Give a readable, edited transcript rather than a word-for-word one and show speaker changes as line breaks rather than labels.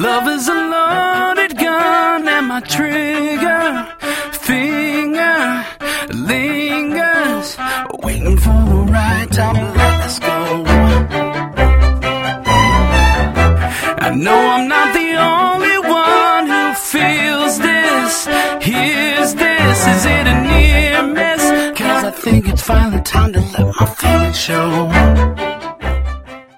Love is a loaded gun and my trigger finger lingers, waiting for the right time to let this go. I know I'm not the only one who feels this, hears this. Is it a near miss? 'Cause I think it's finally time to let my feelings show.